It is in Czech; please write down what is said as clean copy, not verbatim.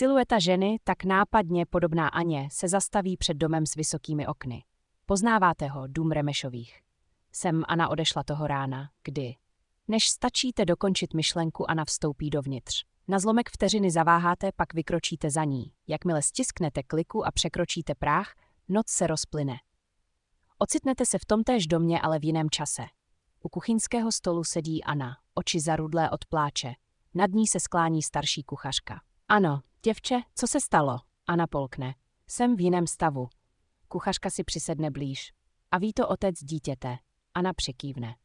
Silueta ženy, tak nápadně podobná Aně, se zastaví před domem s vysokými okny. Poznáváte ho, dům Remešových. Sem Anna odešla toho rána, kdy. Než stačíte dokončit myšlenku, Anna vstoupí dovnitř. Na zlomek vteřiny zaváháte, pak vykročíte za ní. Jakmile stisknete kliku a překročíte práh, noc se rozplyne. Ocitnete se v tomtéž domě, ale v jiném čase. U kuchyňského stolu sedí Anna, oči zarudlé od pláče. Nad ní se sklání starší kuchařka. Ano, děvče, co se stalo? Anna polkne. Jsem v jiném stavu. Kuchařka si přisedne blíž. A ví to otec dítěte. Anna přikývne.